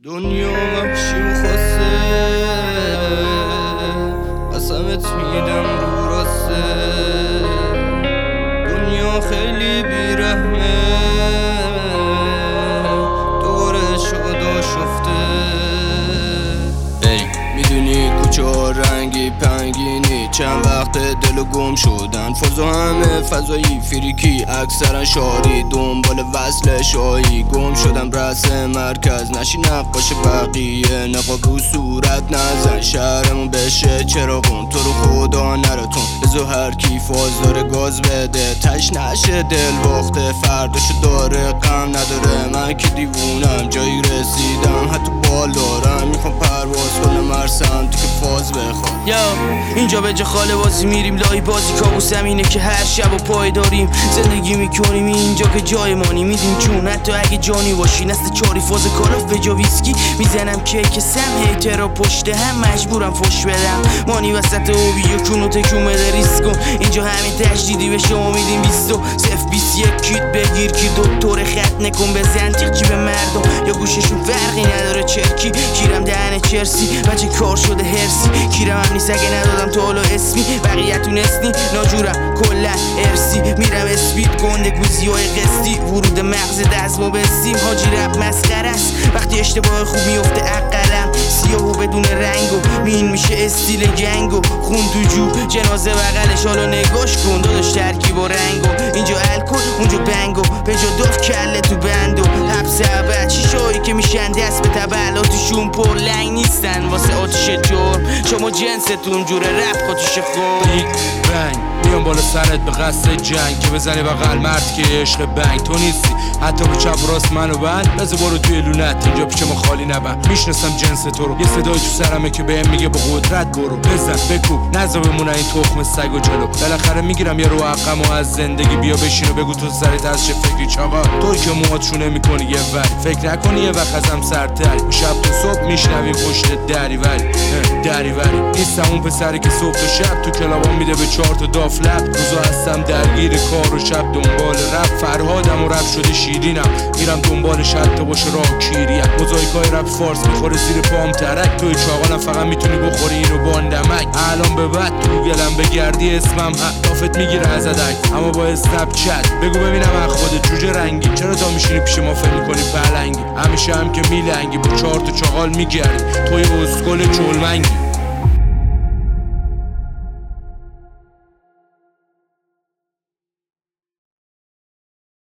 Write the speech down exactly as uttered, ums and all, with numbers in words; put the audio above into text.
دنیا وحشی و خاصه، قسمت میدم رو راسته. دنیا خیلی بیرحمه، دوره شده شفته. ای میدونی کوچه ها رنگی پنگینی، چند وقت دل گم شدن. فضا همه فضایی فریکی، اکثرا شاری دنبال وصل شایی. گم شدم رأس مرکز، نشی نقاش بقیه، نقاب رو صورت نزن. شهرمون بشه چراغون، تو رو خدا نراتون. بزو هر کی فاز داره گاز بده، تش نشه دل باخته، فرداشو داره غم نداره. من که دیوونم جایی رسیدم، حتی بال دارم، میخوام پرواز کنم هر سمتی که فاز بخوام. یا اینجا به جا خاله بازی میریم، لای بازی کابوسم اینه که هر شب و پای داریم. زندگی میکنیم اینجا که جای مانی میدیم چون، حتی اگه جانی باشی. نسل چاری فاز کالاف به جا ویسکی میزنم کیک سم. هیترا پشت هم مجبورم فش بدم، مانی وسط اوبی و کونو تکون بده ریسک کن. اینجا همین تجدیدی به شما میدیم بیستو صف بیست یک کیت بگیر کی دکتر خط نکن بزن تیق جیب مردم، یا گوششون فرقی نداره چرکی. کیرم دهن چرسی بچه کار شده هرسی، کیرم هم نیست اگه ندادم تو حالا اسمی. بقیتون اسنی ناجورم کلا ارسی، میرم اسپید گنده گوزی های قسطی. ورود مغز دزمو بستیم، حاجی رب مسخره است وقتی اشتباه خوب میفته اقلم. سیاه و بدون رنگ و مین میشه استیل جنگ و خون تو جو جنازه بغلش. حالا نگاش کن داداش ترکیب و رنگ و اینجا الکل اونجا بنگ و به جا دف کله تو بند و حبس ابد. شیشایی که میشن دست به تبلاتشون پر لنگ نیستن واسه آتیش جرم. شما جنستون جوره رپ خودش خور بیگ بنگ میام بالا سرت به قصد جنگ، که بزنی بغل مرد که عشق بنگ. تو نیستی حتی به چپ راست منو بند، بذار برو توی لونت اینجا پیش ما خالی نبند. میشناسم جنس تو رو، یه صدای تو سرمه که بهم میگه با قدرت برو. بزن بکوب نذار بمونه این تخم سگ و جلو. بالاخره میگیرم یه رو عقم و از زندگی بیا بشین و بگو تو سرت از چه فکری چاقا. توی که موهات شونه میکنی یه وری، فکر نکنی یه وقت ازم سرتری. شب تو صبح میشنویم پشت دری وری دری وری. نیستم اون پسری که صبح تا شب تو کلابا میده به چهار تا داف لب. روزا هستم درگیر کار و شب دنبال رپ. فرهادم و رپ شده شیرینم، میرم دنبالش حتی باشه راه کیریم. موزاییکای رپ فارس میخوره زیر پام ترک. توی چاقالم فقط میتونی بخوری اینو باندمک. الان به بعد تو گلم بگردی اسمم دافت میگیره از ادک، اما با اسنپ چت بگو ببینم از خودت جوجه رنگی. چرا تا میشینی پیش ما فکر میکنی پلنگی؟ همیشه هم که میلنگی با چهار تا چاقال میگردی توی اسکل چلمنگی.